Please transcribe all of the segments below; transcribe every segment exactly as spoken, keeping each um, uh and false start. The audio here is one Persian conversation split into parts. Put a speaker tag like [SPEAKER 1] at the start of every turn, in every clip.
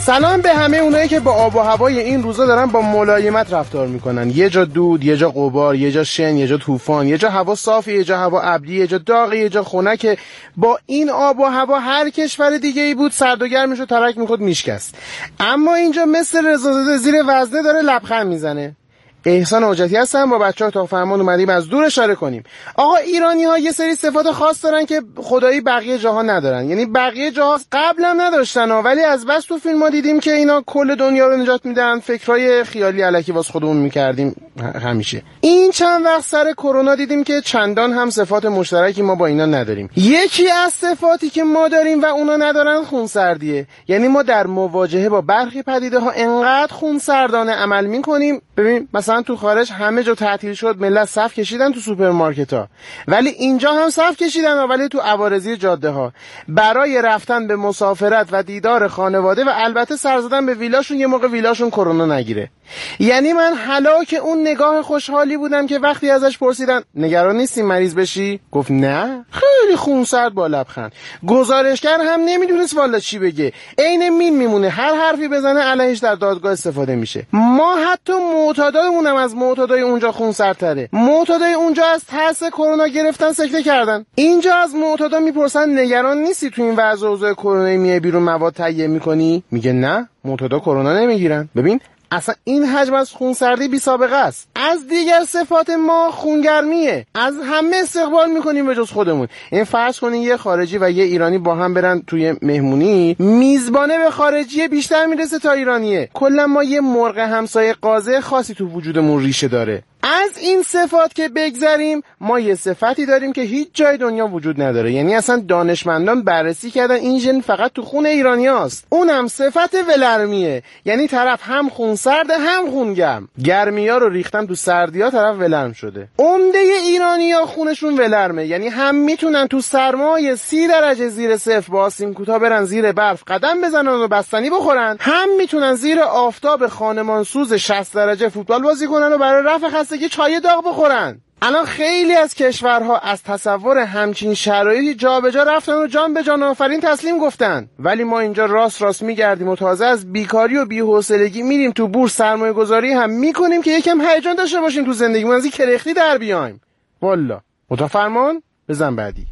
[SPEAKER 1] سلام به همه اونایی که با آب و هوای این روزا دارن با ملایمت رفتار میکنن. یه جا دود، یه جا غبار، یه جا شن، یه جا طوفان، یه جا هوا صافه، یه جا هوا ابری، یه جا داغ، یه جا خنک. با این آب و هوا هر کشور دیگه ای بود سرد و گرمشو ترک میخورد میشکست. اما اینجا مثل رضازاده زیر وزنه داره لبخند میزنه. احسان حجتی هستم، با بچه‌ها تا فرمان اومدیم از دور اشاره کنیم. آقا ایرانی‌ها یه سری صفات خاص دارن که خدایی بقیه جاها ندارن. یعنی بقیه جاها قبلا نداشتن ها، ولی از بس تو فیلم‌ها دیدیم که اینا کل دنیا رو نجات میدن. فکرای خیالی الکی واسه خودمون میکردیم همیشه. این چند وقت سر کرونا دیدیم که چندان هم صفات مشترکی ما با اینا نداریم. یکی از صفاتی که ما داریم و اونا ندارن خونسردیه. یعنی ما در مواجهه با برخی پدیده‌ها انقدر خونسردانه عمل می‌کنیم. ببین مثلا تو خارج همه جا تعطیل شد، ملت صف کشیدن تو سوپرمارکت‌ها، ولی اینجا هم صف کشیدن، ولی تو عوارضی جاده‌ها برای رفتن به مسافرت و دیدار خانواده و البته سر زدن به ویلاشون، یه موقع ویلاشون کرونا نگیره. یعنی من هلاک اون نگاه خوشحالی بودم که وقتی ازش پرسیدن نگران نیستی مریض بشی، گفت نه، خیلی خونسرد با لبخند. گزارشگر هم نمیدونست والا چی بگه، عین مین میمونه، هر حرفی بزنه علیهش در دادگاه استفاده میشه. ما حتی معتادامونم از معتادای اونجا خونسردتره. معتادای اونجا از ترس کرونا گرفتن سکته کردن. اینجا از معتادا میپرسن نگران نیستی تو این وضع اوضاع کرونا میای بیرون مواد تهیه میکنی؟ میگه نه، معتادا کرونا نمیگیرن. ببین اصلا این حجم از خونسردی بی سابقه است. از دیگر صفات ما خونگرمیه. از همه استقبال میکنیم به جز خودمون. این فرض کنین یه خارجی و یه ایرانی با هم برن توی مهمونی، میزبانه به خارجی بیشتر میرسه تا ایرانیه. کلا ما یه مرغ همسایه قاضی خاصی تو وجودمون ریشه داره. از این صفات که بگذریم، ما یه صفتی داریم که هیچ جای دنیا وجود نداره. یعنی اصلا دانشمندان بررسی کردن این ژن فقط تو خون ایرانیاست. اونم صفت ولرمیه. یعنی طرف هم خونسرد هم خونگرم. گرمیا رو ریختن تو سردیا، طرف ولرم شده. عمده ایرانیا خونشون ولرمه. یعنی هم میتونن تو سرمای سی درجه زیر صفر با آستین کوتاه برن زیر برف قدم بزنن و بستنی بخورن، هم میتونن زیر آفتاب خانمانسوز شصت درجه فوتبال بازی کنن و برای رفع خستگی چای داغ بخورن. الان خیلی از کشورها از تصور همچین شرایطی جا به جا رفتن و جان به جان آفرین تسلیم گفتن، ولی ما اینجا راست راست میگردیم و تازه از بیکاری و بی‌حوصلگی میریم تو بورس سرمایه گذاری هم میکنیم که یکم هیجان داشته باشیم تو زندگیمون، از این کرختی در بیایم. والا متفرمان بزن بعدی.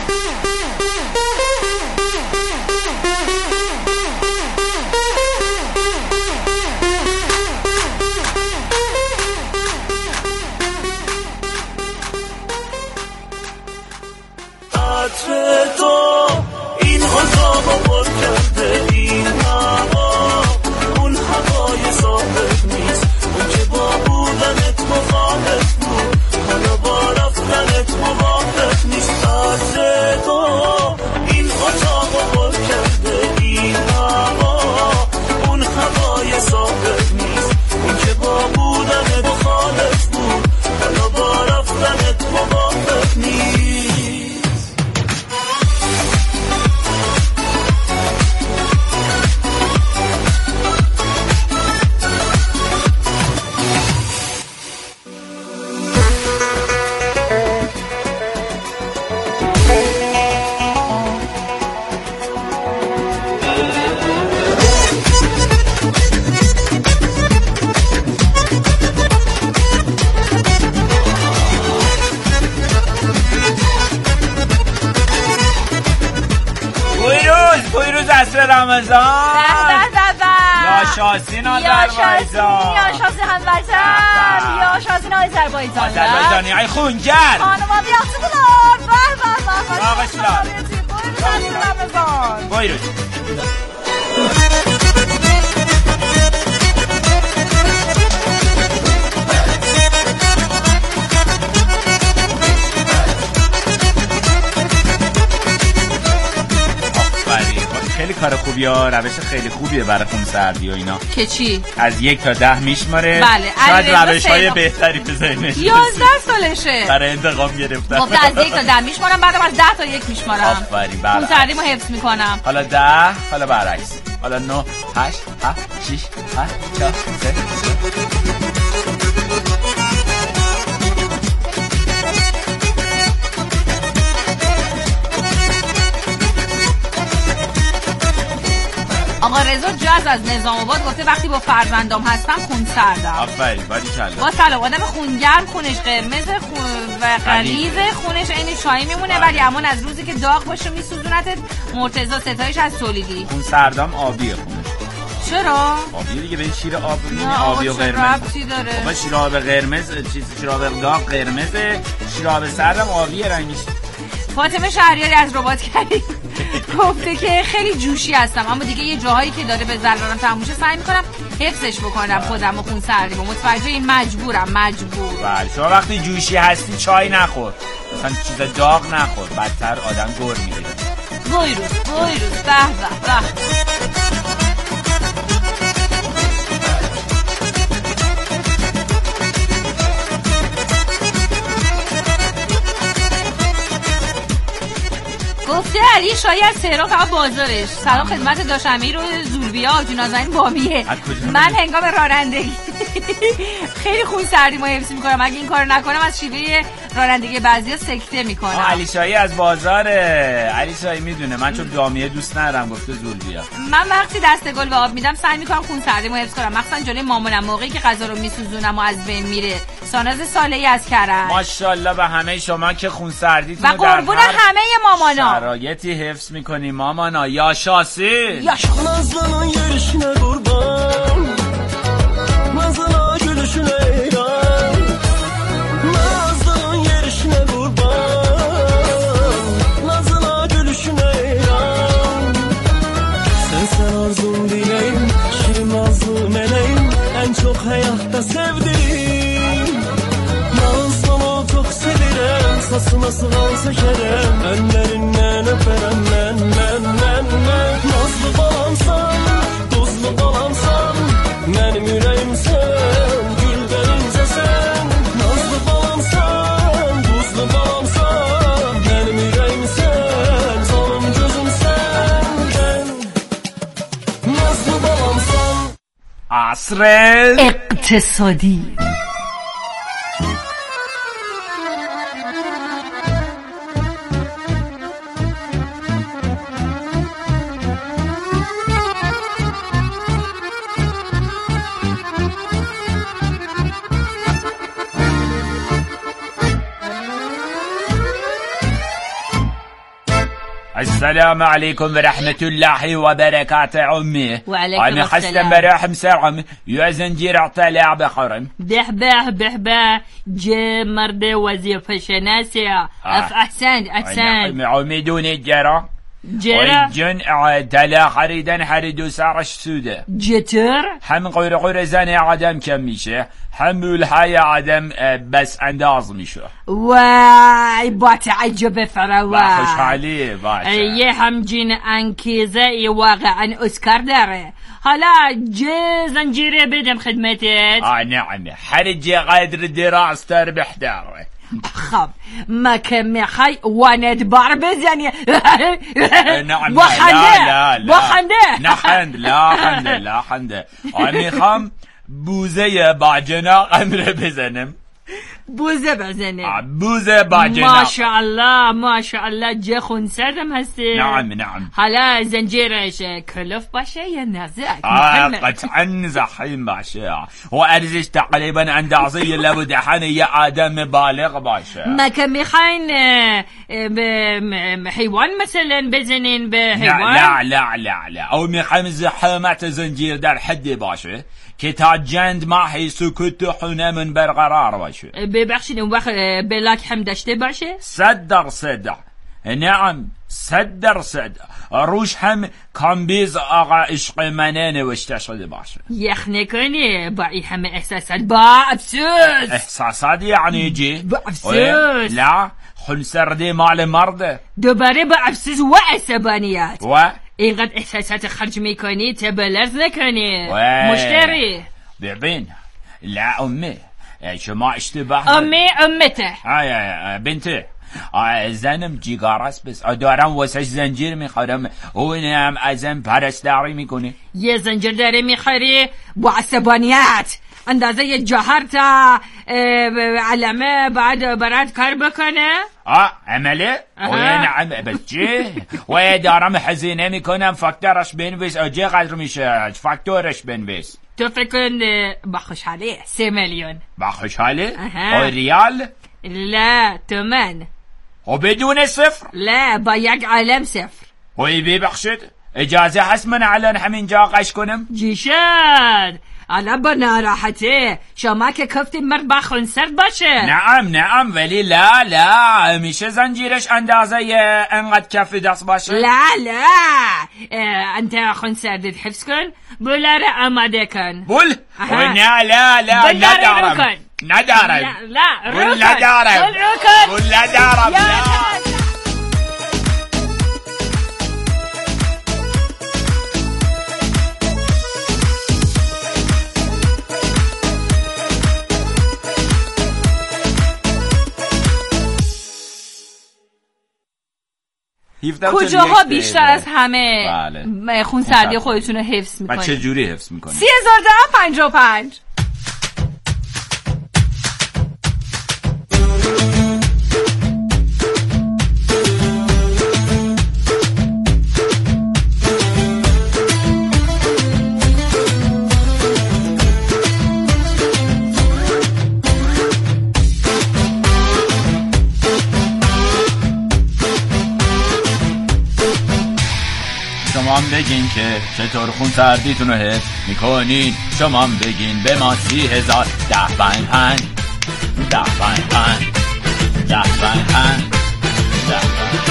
[SPEAKER 2] تو این اتاق پر کرده، این هوا اون هوای ثابت نیست، اون که با بودنت مخالف بود حالا با رفتنت موافق نیست. عطر تو این اتاق پر کرده، این هوا اون هوای ثابت نیست، اون که با بودنت مخالف بود حالا با رفتنت موافق نیست.
[SPEAKER 3] رمضان
[SPEAKER 4] به به به
[SPEAKER 3] یا شاسین آذربایجان،
[SPEAKER 4] یا شاسین هموطن، یا شاسین آذربایجان،
[SPEAKER 3] آذربایجانی های خونگر
[SPEAKER 4] خانما بیاختونار. به به به
[SPEAKER 3] آقا شلال
[SPEAKER 4] رمضان
[SPEAKER 3] بایرون. خیلی کار خوبیه ها، روش خیلی خوبیه برای خونسردی و اینا.
[SPEAKER 4] که چی؟
[SPEAKER 3] از یک تا ده میشماره.
[SPEAKER 4] بله.
[SPEAKER 3] شاید روش های بهتری بذارینش.
[SPEAKER 4] یازده سالشه
[SPEAKER 3] برای انتقام گرفتن.
[SPEAKER 4] خب از یک تا ده میشمارم، بعدم از ده تا یک میشمارم.
[SPEAKER 3] آفرین. بله.
[SPEAKER 4] خونسردیمو حفظ میکنم.
[SPEAKER 3] حالا ده، حالا برعکس. حالا نه، هشت، هفت، شش، هفت، چهار، سه.
[SPEAKER 4] آقا آقا رضا جاز از نظام آباد گفته وقتی با فرزندام هستم خون سردم.
[SPEAKER 3] آفرین باریکلا.
[SPEAKER 4] با سلام آدم خونگرم خونش قرمز خون و غلیظ خونش عین چای میمونه ولی امان از روزی که داغ باشه میسوزونتت. مرتضی ستایش از تولیدی.
[SPEAKER 3] خون سردم آبیه خونش.
[SPEAKER 4] چرا؟
[SPEAKER 3] آبی دیگه به شیر آب می‌بینی آبی و قرمز.
[SPEAKER 4] چی داره؟
[SPEAKER 3] با شیر آب قرمز چیز شیر آب داغ قرمزه، شیر آب سردم آبیه رنگش.
[SPEAKER 4] فاطمه شهریاری از رباط کریم گفته که خیلی جوشی هستم اما دیگه یه جاهایی که داره به ضررم تموشه سعی میکنم حفظش بکنم خودم و خون سردی و متوجه این مجبورم مجبور.
[SPEAKER 3] بله شما وقتی جوشی هستی چای نخور، مثلا چیز داغ نخور، بدتر آدم گور میگیره.
[SPEAKER 4] ویروس ویروس به به به. گفته علی شایی از تهران فقط بازارش. سلام خدمت داشمیر و زولبیا آجون نازنین بامیه. من هنگام رانندگی خیلی خون سردی ما حفظ میکنم. اگه این کارو نکنم از شیوه رانندگی بعضیا سکته میکنم.
[SPEAKER 3] علی شایی از بازاره. علی شایی میدونه من چون دامیه دوست ندارم گفته زولبیا.
[SPEAKER 4] من وقتی دسته گل به آب میدم سعی میکنم خون سردی ما حفظ کنم مخصوصا جلوی مامانم موقعی که غذا رو میسوزونم و از بین میره. ساناز صالحی از کرج.
[SPEAKER 3] ماشاءالله به همه شما که خون سردیتون
[SPEAKER 4] و قربون همه مامانا
[SPEAKER 3] شرایطی حفظ میکنی مامانا. یا شاسی
[SPEAKER 4] یا
[SPEAKER 2] nazlanan yerişine kurban nazlana gülüşüne eyran nazlanan yerişine kurban nazlana gülüşüne eyran sen sen arzum dileyim şirin nazlı meleğim en çok hayatta sevdiğim nazlana çok sevirem sasına sığal sekerem ellerinden öperem men men men men nazlı balamsan tuzlu balamsan benim yüreğim sen gülden ince sen nazlı balamsan tuzlu balamsan benim yüreğim sen zalim gözüm sen ben nazlı balamsan.
[SPEAKER 3] عصر
[SPEAKER 4] اقتصادی.
[SPEAKER 3] السلام عليكم ورحمة الله وبركاته عمي.
[SPEAKER 4] وعليكم
[SPEAKER 3] أنا
[SPEAKER 4] السلام.
[SPEAKER 2] السلام.
[SPEAKER 3] حسن برحم سرعم يا زنجير طالع بخرم.
[SPEAKER 4] به به به به جه مرد وظیفه شناسی. اف احسن احسن.
[SPEAKER 3] عمي دون الجرا.
[SPEAKER 4] جرا
[SPEAKER 3] جن تلا خريدن حريدو سارش سوده.
[SPEAKER 4] جتر
[SPEAKER 3] هم غير غير زني عدم كم میشه. هم الحياة عدم بس انداز میشه.
[SPEAKER 4] وای با تعجب فراوان.
[SPEAKER 3] خوش حالی باشه.
[SPEAKER 4] یه همجین انکیزه واقعا اسکار داره. حالا جه زنجیره بدم خدمتت.
[SPEAKER 3] آه نعم حرجي قدر دراستر بحداره.
[SPEAKER 4] خب ما که میخوای وانت بار بزنی.
[SPEAKER 3] نعم
[SPEAKER 4] با خنده
[SPEAKER 3] لا لا
[SPEAKER 4] با خنده
[SPEAKER 3] نه خند لا خنده لا خنده. میخوام بوزه با جناقم رو بزنم.
[SPEAKER 4] بوزه بزنه.
[SPEAKER 3] بوزه با جناق.
[SPEAKER 4] ماشاءالله ماشاءالله جه خون سردم هستی.
[SPEAKER 3] نعم نعم.
[SPEAKER 4] حالا زنجیرش کلوف باشه یا نزدیک؟
[SPEAKER 3] آه قطعا زحیم باشه و ارزش تقریبا اندازه لب دهن یه آدم بالغ باشه.
[SPEAKER 4] ما که میخواین حیوان مثلا بزنین به حیوان؟
[SPEAKER 3] لا لا لا لا او میخوایم زحمت زنجیر در حدی باشه که تا جند ماهی سکوت و خونه من برقرار باشه.
[SPEAKER 4] ببخشید اون وقت بلاک هم داشته باشه؟
[SPEAKER 3] صد درصد. نعم صد درصد. روش هم کامبیز آقا عشق منه نوشته شده باشه.
[SPEAKER 4] یخ نکنی با این همه احساسات. با افسوس.
[SPEAKER 3] احساسات یعنی جی؟
[SPEAKER 4] با افسوس.
[SPEAKER 3] لا خون سردی مال مرده.
[SPEAKER 4] دوباره با افسوس و عصبانیت.
[SPEAKER 3] و
[SPEAKER 4] اینقدر احساسات خرج میکنی تبلرز نکنی
[SPEAKER 3] و
[SPEAKER 4] مشتری.
[SPEAKER 3] ببین لا امي شما اشتباه.
[SPEAKER 4] امي امته.
[SPEAKER 3] آه بنته زنم جیگاراست بس دارم واسش زنجیر میخورم اونم ازم پرستاری میکنه.
[SPEAKER 4] یه زنجیر داره میخوری با عصبانیت اندازه یه جهر تا علمه بعد برات کار بکنه.
[SPEAKER 3] آه عمله؟ اوه نعم بچه و دارم هزینه میکنم فاکتورش بنویس. چقدر میشه فاکتورش بنویس؟
[SPEAKER 4] تو فکر کن با خوشحاله سه میلیون.
[SPEAKER 3] با خوشحاله؟ او ریال؟
[SPEAKER 4] لا تومن.
[SPEAKER 3] و بدون صفر؟
[SPEAKER 4] لا با یک علم صفر.
[SPEAKER 3] وی ببخشید اجازه هست من الان همینجا قش کنم؟
[SPEAKER 4] جی شد الان با ناراحته شما که گفتی مرد با خونسرد باشه.
[SPEAKER 3] نعم نعم ولی لا لا میشه زنجیرش اندازه انقدر کف دست باشه؟
[SPEAKER 4] لا لا انت خونسردت حفظ کن بولا رو آماده کن.
[SPEAKER 3] بول؟ نه لا لا ندارم ندارم
[SPEAKER 4] لا لا
[SPEAKER 3] بول ندارم بول ندارم لا.
[SPEAKER 4] کجاها بیشتر از همه بله. خونسردی خودتون رو حفظ میکنید؟
[SPEAKER 3] و چه جوری حفظ میکنید؟
[SPEAKER 4] سی هزار ده پنجاه و پنج.
[SPEAKER 3] شما هم بگین که چطور خون سردیتون رو حفظ میکنین. شما هم بگین به ما سی هزار ده پنج پنج ده پنج پنج ده پنج پنج ده پنج.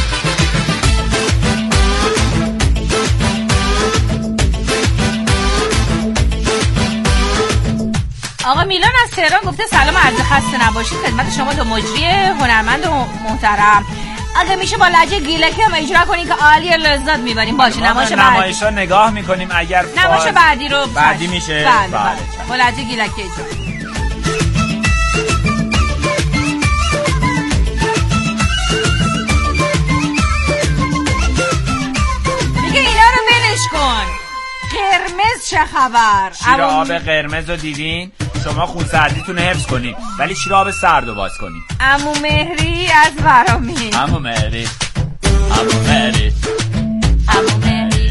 [SPEAKER 4] آقا میلان از تهران گفته سلام عرض خسته نباشید خدمت شما دو مجری هنرمند و محترم. اگه میشه با لهجه گیلکی هم اجرا کنین که عالی لذت میبریم. باشه نمایش بعدی
[SPEAKER 3] نمایشا نگاه میکنیم اگر
[SPEAKER 4] نمایش بعدی رو
[SPEAKER 3] بعدی میشه
[SPEAKER 4] بله بله با لهجه گیلکی اجرا. میگه اینا رو ولش کن. قرمز چه خبر؟
[SPEAKER 3] شیر آب قرمز رو دیدین؟ شما خون سردیتون حفظ کنین ولی شیر آب سرد رو باز کنین.
[SPEAKER 4] عمو مهری از ورامین.
[SPEAKER 3] عمو مهری عمو مهری
[SPEAKER 4] عمو مهری.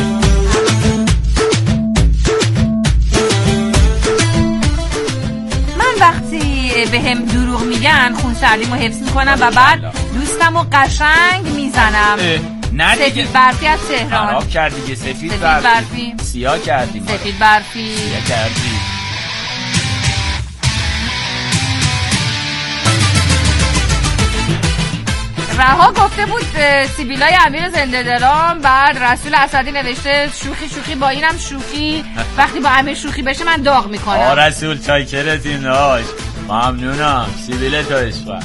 [SPEAKER 4] من وقتی به هم دروغ میگن خون سردیمو حفظ میکنم و بعد دوستمو قشنگ میزنم.
[SPEAKER 3] نه دیگه
[SPEAKER 4] سفید برفی از تهران.
[SPEAKER 3] خراب کردی که سفید,
[SPEAKER 4] سفید
[SPEAKER 3] برفی.
[SPEAKER 4] برفی
[SPEAKER 3] سیاه کردی.
[SPEAKER 4] سفید برفی
[SPEAKER 3] سیاه کردی.
[SPEAKER 4] رها گفته بود سیبیلای امیر زنده دلم. بعد رسول اسدی نوشته شوخی شوخی با اینم شوخی وقتی با امیر شوخی بشه من داغ میکنم.
[SPEAKER 3] آ رسول چاکرتیم ناش ممنونم سیبیل تو عشقت.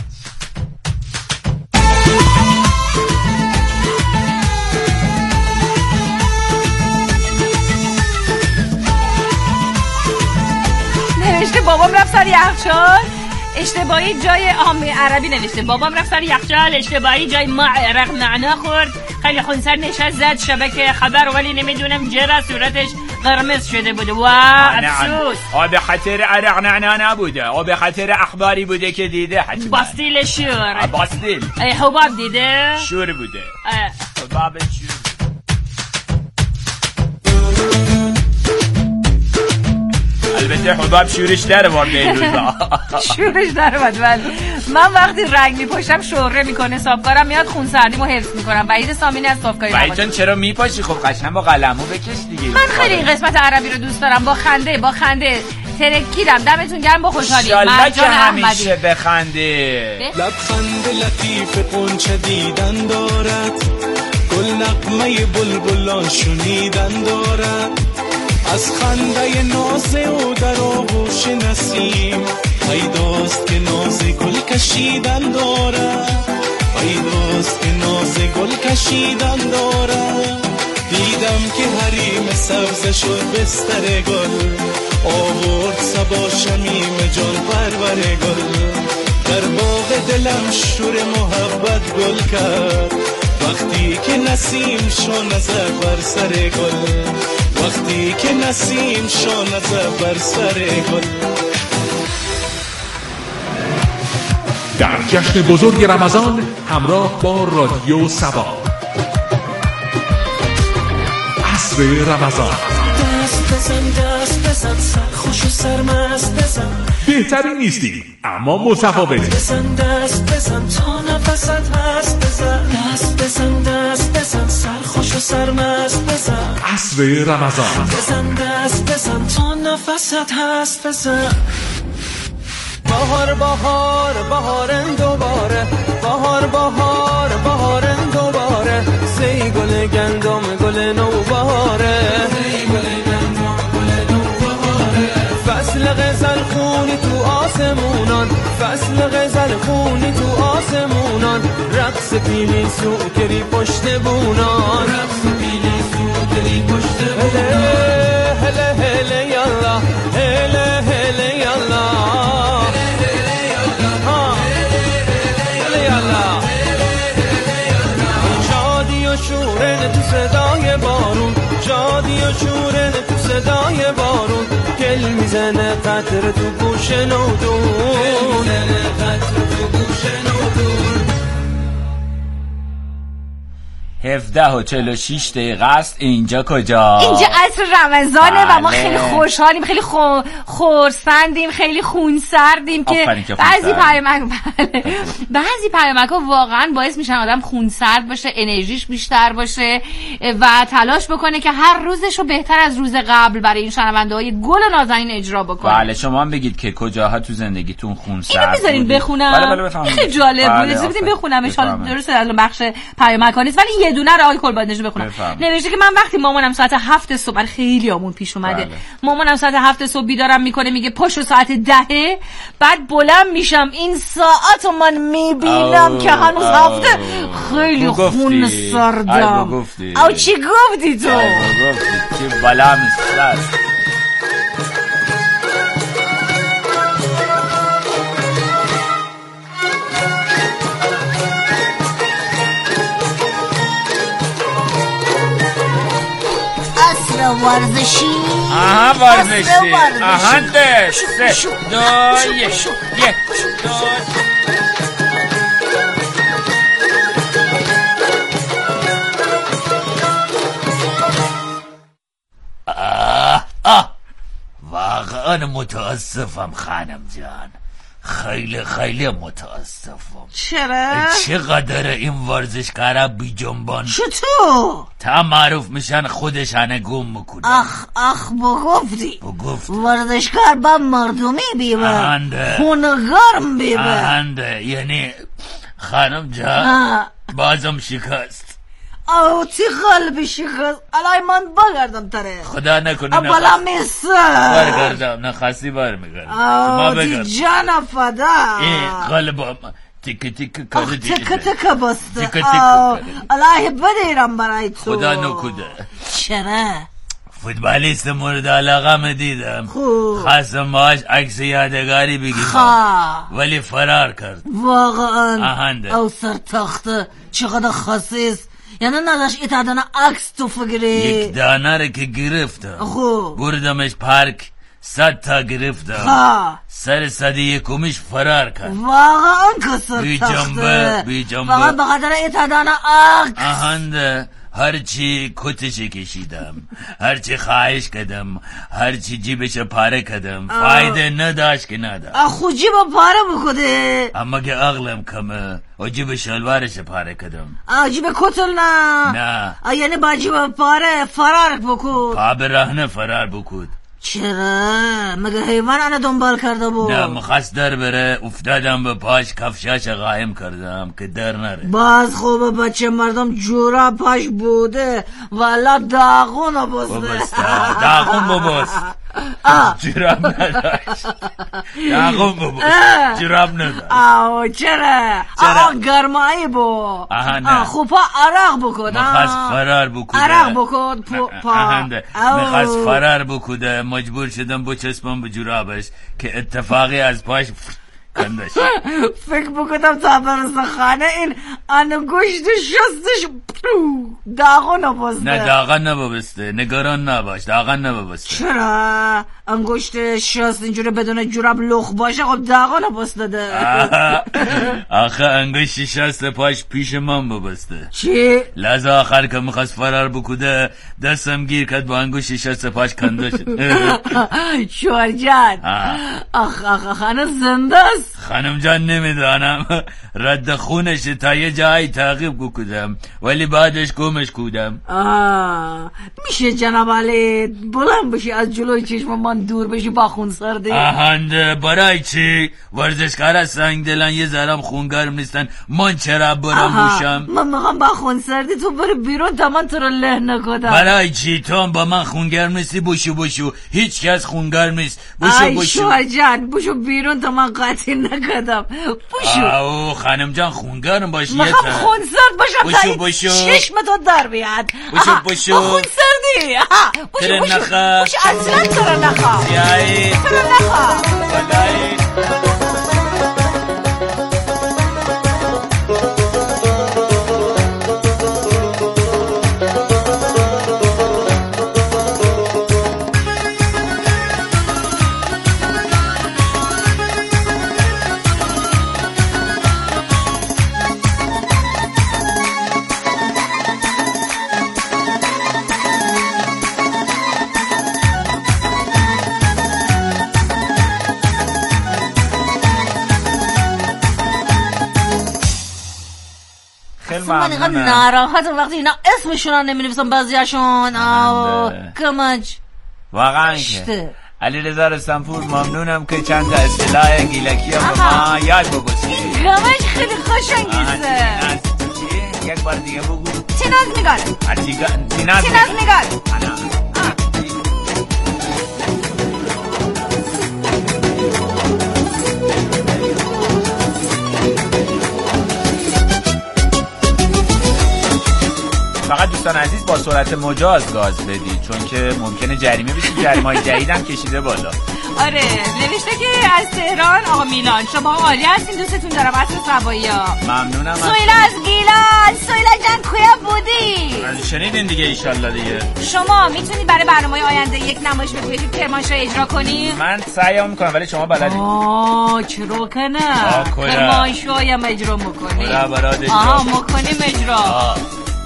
[SPEAKER 4] نوشته بابام رفت سر یخچال اشتباهی جای آم عربی نوشته بابام رفت سر یخچال اشتباهی جای ما عرق نعنا خورد خیلی خونسر نشست زد شبکه خبر ولی نمیدونم چرا صورتش قرمز شده بوده. وا افسوس.
[SPEAKER 3] آ به خاطر عرق نعنا نبوده آ به خاطر اخباری بوده که دیده حتما.
[SPEAKER 4] باستیل شور.
[SPEAKER 3] باستیل
[SPEAKER 4] حباب دیده
[SPEAKER 3] شور بوده. حباب شور. البته حباب شورش در وارد این روزا.
[SPEAKER 4] شورش در وارد. من وقتی رنگ میپاشم شوره میکنه صافکارم میاد خون سردیمو حفظ میکنم. وحید سامینی از صافکاری.
[SPEAKER 3] وحید جان چرا میپاشی؟ خب قشنگ با قلمو بکش دیگه.
[SPEAKER 4] من خیلی این قسمت عربی رو دوست دارم. با خنده با خنده ترکیدم. دمتون گرم با خوشحالی.
[SPEAKER 3] انشالله که همیشه بخنده.
[SPEAKER 2] لبخند لطیف قنچه دیدن دارد گل نغمه بلبلان شنیدن دارد از خنده ناز او در آغوش نسیم پیداست که ناز گل کشیدن دارد پیداست که ناز گل کشیدن دارد دیدم که حریم سبز شد بستر گل آورد صبا شمیم جان پرور گل در باغ دلم شور محبت گل کرد وقتی که نسیم شو نظر بر سر گل وقتی که نسیم شو نظر بر سر گل.
[SPEAKER 5] در جشن بزرگ رمضان همراه با رادیو سبا. عصر رمضان.
[SPEAKER 2] دست بزن دست بزن سرخوش و سرمست بزن،
[SPEAKER 5] بهتری نیستی اما متفاوتی.
[SPEAKER 2] بزن دست بزن تا نفست هست بزن، دست بزن دست بزن سرخوش و سرمست بزن.
[SPEAKER 5] عصر رمضان.
[SPEAKER 2] بزن دست بزن تا نفست هست بزن. بهار بهار بهارن دوباره، بهار بهار بهارن دوباره، سی گل گندم گل نوبهاره، سی گل گندم گل نوبهاره. فصل غزل خونی تو آسمونان، فصل غزل خونی تو آسمونان، رقص پیلی سوکری پشت بونان، رقص پیلی سوکری پشت بونان. هله هله یالا هله هله یالا شورن تو صدای بارون، شادی و شورن تو صدای بارون، گل میزنه قطر تو گوش نودون، گل میزنه قطر تو گوش نودون.
[SPEAKER 3] هفده و چهل و شیش دقیقه است. اینجا کجا؟
[SPEAKER 4] اینجا عصر رمضانه
[SPEAKER 3] بله.
[SPEAKER 4] و ما خیلی خوشحالیم، خیلی خو... خورسندیم، خیلی خونسردیم که بعضی پیامک بله. بعضی پیامک‌ها واقعا باعث میشن آدم خونسرد باشه، انرژیش بیشتر باشه و تلاش بکنه که هر روزشو بهتر از روز قبل برای این شنونده‌های گل و نازنین اجرا بکنه.
[SPEAKER 3] بله شما هم بگید که کجاها تو زندگیتون خونسرد
[SPEAKER 4] اینو بذارین بخونم.
[SPEAKER 3] بله بله بفهمید.
[SPEAKER 4] خیلی جالب بود. اجازه بدین بخونم ان شاء الله درست از بخش پیامک‌ها نیست ولی یه دونه رو آقای کلبادنژاد بخونم. نوشته که من وقتی مامانم ساعت هفت صبح، خیلی آمون پیش اومده، بله. مامانم ساعت هفت صبح بیدارم میکنه میگه پاشو ساعت ده، بعد بلند میشم این ساعت رو من میبینم که هنوز هفته، خیلی خون سردم. او چی گفتی تو؟
[SPEAKER 3] گفتی چی بلا میست.
[SPEAKER 4] ورزشی
[SPEAKER 3] آها ورزشی آها ده سه دو یک یک دو. آه آه واقعا متاسفم خانم جان، خیلی خیلی متاسفم.
[SPEAKER 4] چرا؟
[SPEAKER 3] چقدر این ورزشکارا بی جنبان.
[SPEAKER 4] چطور؟
[SPEAKER 3] تا معروف میشن خودشانه گم میکنن.
[SPEAKER 4] اخ اخ بگفتی
[SPEAKER 3] بگفت
[SPEAKER 4] ورزشکار با مردمی بیبه، خونگرم بیبه.
[SPEAKER 3] اهنده یعنی خانم جان بازم شکست.
[SPEAKER 4] او تی قلبی شکست. الان من بگردم تره
[SPEAKER 3] خدا نکنه
[SPEAKER 4] اولا میسه
[SPEAKER 3] برگردم نخواستی برمیگردم.
[SPEAKER 4] او تی جان فدا
[SPEAKER 3] این قلب تیک تیک کرده
[SPEAKER 4] تیک تیک بسته. الهی بدیرم برای تو.
[SPEAKER 3] خدا نکوده.
[SPEAKER 4] چرا؟
[SPEAKER 3] فوتبالیست مورد علاقه دیدم، خواستم باش عکس یادگاری بگیرم ولی فرار کرد.
[SPEAKER 4] واقعا
[SPEAKER 3] اهنده
[SPEAKER 4] او سر تخته چقدر خصیص، یعنی نداشت ایت دانه عکس تو فگیری.
[SPEAKER 3] یک دانه رو که گرفتم بردمش پارک، صد تا گرفتم، سر صد یکمیش فرار کرد.
[SPEAKER 4] واقعا کسر
[SPEAKER 3] بی جنبه بی جنبه
[SPEAKER 4] فقط بخاطر ایت دانه عکس.
[SPEAKER 3] اهنده هرچی کتشی کشیدم، هرچی خواهش کردم، هرچی جیبش پاره کردم، فایده نداشت که نداشت.
[SPEAKER 4] خود جیب پاره بکده
[SPEAKER 3] اما که عقلم کمه و جیب شلوارش پاره کردم.
[SPEAKER 4] جیب کتل نه
[SPEAKER 3] نه
[SPEAKER 4] یعنی با جیب پاره فرار بکود.
[SPEAKER 3] پا به رهنه فرار بکود.
[SPEAKER 4] چرا؟ مگه حیوان انا دنبال کرده بود؟
[SPEAKER 3] نه مخواست در بره، افتادم به پاش، کفشاش قایم کردم که در نره.
[SPEAKER 4] باز خوبه بچه مردم جورا پاش بوده والا داغون بسته
[SPEAKER 3] ببسته داغون ببست جراب نداشت. داغون ببست جراب نداشت.
[SPEAKER 4] آه چرا؟ آه گرمایی بو.
[SPEAKER 3] آها نه
[SPEAKER 4] خوبا عرق بکود.
[SPEAKER 3] مخواست فرار بکوده.
[SPEAKER 4] عرق بکود پا.
[SPEAKER 3] مخواست فرار بکوده، مجبور شدم بچسبم به جرابش که اتفاقی از پاش کندش.
[SPEAKER 4] فکر بکنم تا برسه خانه این انگشت شستش داغون نبسته.
[SPEAKER 3] نه داغون نبسته، نگران نباش، داغون نبسته.
[SPEAKER 4] چرا؟ انگشت شست اینجوری بدون جوراب لخ باشه خب دقا نبستده.
[SPEAKER 3] آخه انگشت شست پاش پیش من ببسته.
[SPEAKER 4] چی؟
[SPEAKER 3] لحظه آخر که میخواست فرار بکوده دستم گیر کرد با انگشت شست پاش کنده شد.
[SPEAKER 4] شوهر جان آخ آخ آخ هنوز زنده است؟
[SPEAKER 3] خانم جان نمیدانم، رد خونش تا یه جایی تعقیب بکودم ولی بعدش گمش کودم.
[SPEAKER 4] آه میشه جناب علی بلند بشی از جلوی چشم من دور بشی با خون سردی؟
[SPEAKER 3] آهنده برای چی؟ ورزشکار سنگ دلن یه ذرم خونگرم نیستن، من چرا برم بوشم؟
[SPEAKER 4] من میخوام با خون سردی تو بری بیرون تا من تو رو له نکدم.
[SPEAKER 3] برای چی؟ تو هم با من خونگرم نیستی؟ بوشو بوشو هیچ کس خونگرم نیست. بوشو بوشو.
[SPEAKER 4] ای شوهر جان بوشو بیرون تا من قطعی نکدم. بوشو.
[SPEAKER 3] آو خانم جان خونگرم باشی.
[SPEAKER 4] میخوام خون سرد باشم
[SPEAKER 3] بوشو بوشو.
[SPEAKER 4] چشم تو در بیاد.
[SPEAKER 3] بوشو بوشو.
[SPEAKER 4] با خون سردی. بوشو بوشو. بوشو اصلا تو رو نخواه.
[SPEAKER 3] یایی.
[SPEAKER 4] تو رو نخواه.
[SPEAKER 3] بلایی.
[SPEAKER 4] من اینقدر ناراحت وقتی اینا اسمشون رو نمی‌نویسم بعضیاشون. کمج
[SPEAKER 3] واقعا که علیرضا رستمپور ممنونم که چند تا اصطلاح گیلکی هم به ما یاد بگوشی.
[SPEAKER 4] کمج خیلی خوشنگیزه.
[SPEAKER 3] یک بار دیگه بگو.
[SPEAKER 4] تیناز نگار
[SPEAKER 3] تیناز
[SPEAKER 4] نگار.
[SPEAKER 3] فقط دوستان عزیز با سرعت مجاز گاز بدید چون که ممکنه جریمه بشید. جریمه‌های جدیدم کشیده بالا.
[SPEAKER 4] آره نوشته که از تهران آقا میلان شما عالی هستین، دوستتون دارم. اصل سوایی ها
[SPEAKER 3] ممنونم.
[SPEAKER 4] سویلا از گیلان. سویلا جان کجا بودی؟
[SPEAKER 3] شنیدین دیگه ایشالله دیگه.
[SPEAKER 4] شما میتونید برای برنامه آینده یک نمایش بگویید کرمانشاه اجرا کنی؟
[SPEAKER 3] من سعی میکنم ولی شما بلدید.
[SPEAKER 4] آه چرا که نه کرمانشاه هم اجرا میکنی؟ آها میکنیم اجرا. آه.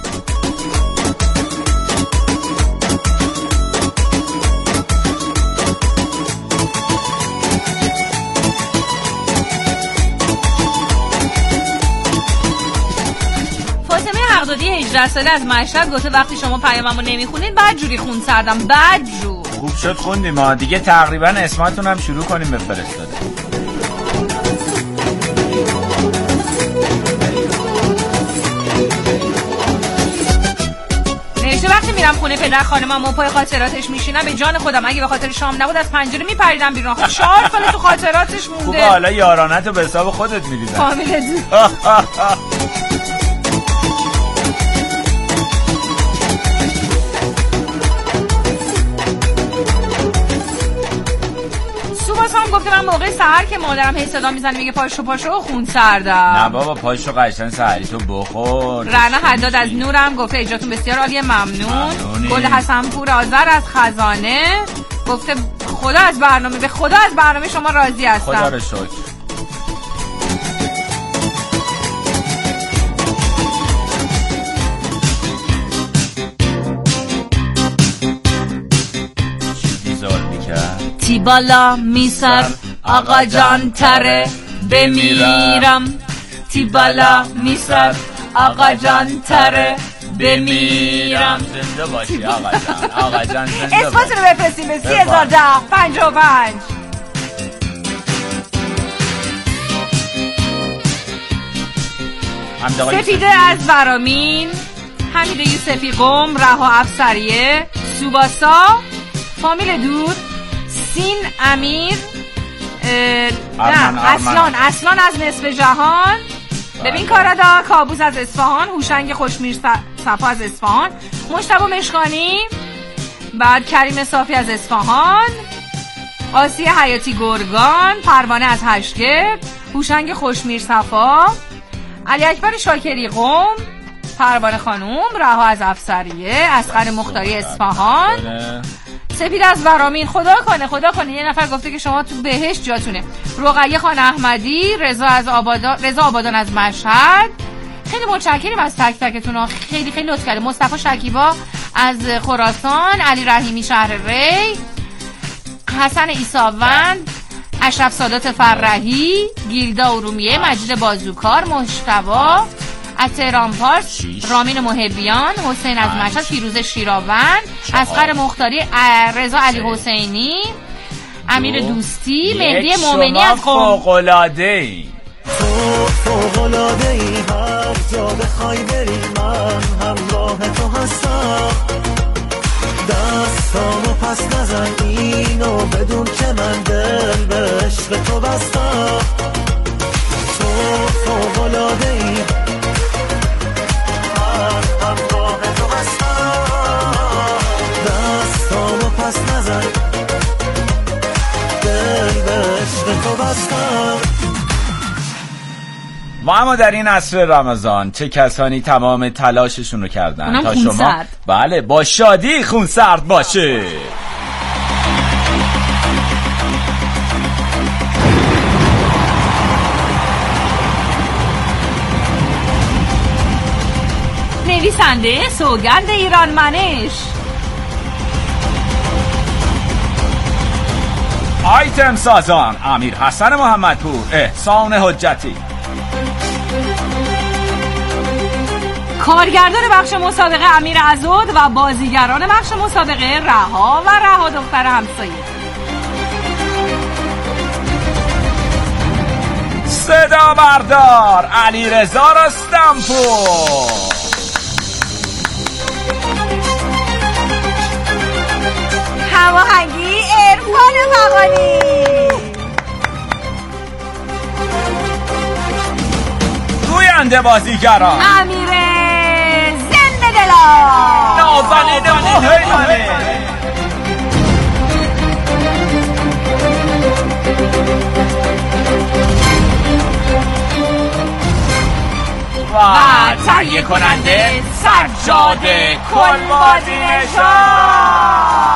[SPEAKER 4] هجده ساله از مشهد گفته وقتی شما پیاممو نمیخونید بعد جوری خون سردم. بعد جو
[SPEAKER 3] خوب شد خوندیم ما دیگه. تقریبا اسماتون هم شروع کنیم بفرستاده.
[SPEAKER 4] نوشته وقتی میرم خونه پدر خانمم و پای خاطراتش میشینم به جان خودم اگه به خاطر شام نبود از پنجره میپریدم بیرون. خب چهار سال تو خاطراتش مونده.
[SPEAKER 3] خوبه حالا یارانتو به حساب خودت میریزم.
[SPEAKER 4] فامیل دو هم گفته من موقع سحر که مادرم هی صدا میزنه میگه پاشو پاشو خون سردم.
[SPEAKER 3] نه بابا پاشو قشنگ سحری تو بخور.
[SPEAKER 4] رنا حداد از نورم گفته اجراتون بسیار عالیه ممنون. گل حسن پور آذر از خزانه گفته خدا از برنامه به خدا از برنامه شما راضی هستم.
[SPEAKER 3] خدا رو شکر.
[SPEAKER 4] تی بالا میسر آقا جان تره بمیرم. تی بالا میسر آقا جان تره بمیرم.
[SPEAKER 3] زنده باشی آقا جان. آقا جان زنده
[SPEAKER 4] باشی. اسمتون رو بفرستیم به سی هزار ده پنجاه و پنج. سپیده از برامین، حمید یوسفی قم، رها افسریه، سوباسا، فامیل دور، سین امیر، نه اصلان اصلان از نصف جهان. ببین کارادا کابوس از اصفهان، هوشنگ خوشمیر صفا از اصفهان، مجتبی مشکانی، بعد کریم صافی از اصفهان، آسیه حیاتی گرگان، پروانه از هشتگرد، هوشنگ خوشمیر صفا، علی اکبر شاکری قم، پروانه خانوم، رها از افسریه، اصغر مختاری اصفهان، سپید از ورامین. خدا کنه خدا کنه یه نفر گفته که شما تو بهشت جاتونه. رقیه خان احمدی، رضا از آبادان، رضا آبادان از مشهد. خیلی متشکریم از تک تکتون، خیلی خیلی لطف کردید. مصطفی شکیبا از خراسان، علی رحیمی شهر ری، حسن عیساوند، اشرف سادات فرحی، گیلدا ارومیه، مجید بازوکار، مشتبا از تهران پارس، رامین محبیان، حسین از مشهد، فیروز شیراوند، اصغر مختاری، رضا علی حسینی، امیر دوستی، مهدی مومنی از قم.
[SPEAKER 3] فوق‌العاده‌ای
[SPEAKER 2] تو فوق‌العاده‌ای، هر جا بخوای بری من همراه تو هستم. دستامو پس نزن اینو بدون که من دل به عشق تو بستم. تو فوق‌العاده‌ای، من همراه تو هستم. دستامو پس نزن دل به عشق تو بستم.
[SPEAKER 3] و اما در این عصر رمضان چه کسانی تمام تلاششون رو کردن تا شما سرد. بله با شادی خون سرد باشه.
[SPEAKER 4] نویسنده سوگند ایران منش،
[SPEAKER 3] آیتم سازان امیر حسن محمدپور، احسان حجتی،
[SPEAKER 4] کارگردان بخش مسابقه امیر عزود و بازیگران بخش مسابقه رها و رها دختر همسایه.
[SPEAKER 3] صدا بردار علی رضا رستمپور،
[SPEAKER 4] هماهنگی عرفان فغانی،
[SPEAKER 3] گوینده بازیگران
[SPEAKER 4] امیر زنده دلار،
[SPEAKER 3] نازنین مهیمنی و تهیه کننده سجاد کلبازی نژاد.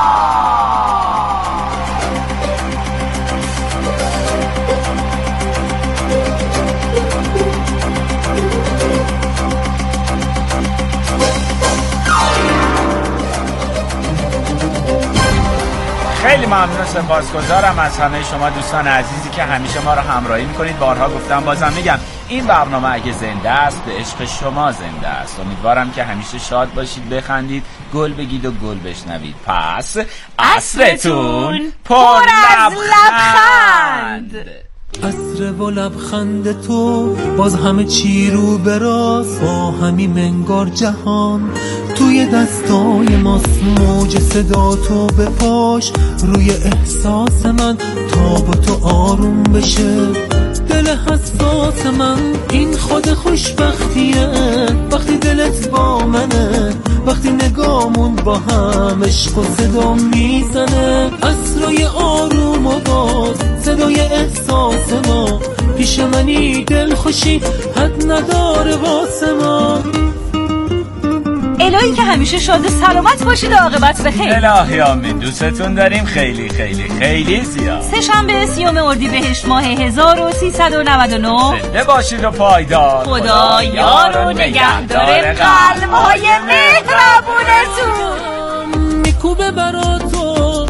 [SPEAKER 3] خیلی ممنون، سپاسگزارم از همه شما دوستان عزیزی که همیشه ما رو همراهی میکنید. بارها گفتم بازم میگم این برنامه اگه زنده است به عشق شما زنده است. امیدوارم که همیشه شاد باشید، بخندید، گل بگید و گل بشنوید. پس عصرتون پر از لبخند.
[SPEAKER 6] عصر و لبخند تو باز همه چی رو براست، با همین منگار جهان توی دستای ماست. موج صدا تو به پاش روی احساس من تا با تو آروم بشه دل حساس من. این خود خوشبختیه وقتی دلت با منه، وقتی نگامون با هم عشق و صدا میزنه. عصرای آروم و باز صدای احساس ما، پیش منی دل خوشی حد نداره واسه ما.
[SPEAKER 4] الهی که همیشه شاد و سلامت باشید و عاقبت بخیر.
[SPEAKER 3] الهی آمین. دوستتون داریم خیلی خیلی خیلی زیاد.
[SPEAKER 4] سه شنبه سیوم اردیبهشت ماه هزار و سیصد و نود و نه.
[SPEAKER 3] زنده باشید و پایدار.
[SPEAKER 4] خدا یار و نگهدار قلب‌های مهربونتون.
[SPEAKER 6] میکوبه برا تو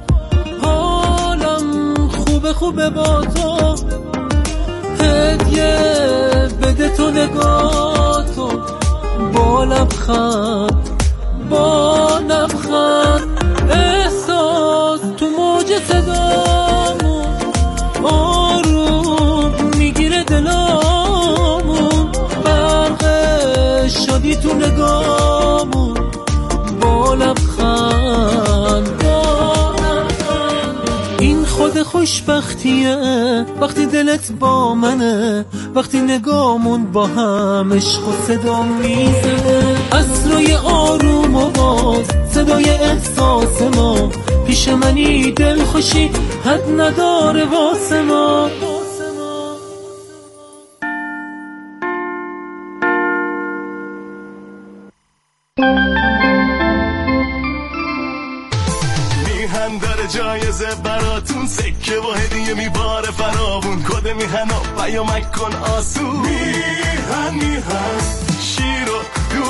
[SPEAKER 6] حالم خوبه خوبه با تو، هدیه بده تو نگاه تو با لبخند با لبخند. احساس تو موج صدامون آروم میگیره دلامون، برق شادی تو نگامون با لبخند با لبخند. این خود خوشبختیه وقتی دلت با منه، وقتی نگامون با هم عشق و صدا میزنه. عصرای آروم و باز صدای احساس ما، پیش منی دل خوشی حد نداره واسه ما.
[SPEAKER 2] جایزه براتون، سکه و هدیه میباره فراوون، کد میهن و پیامک کن آسون. میهن میهن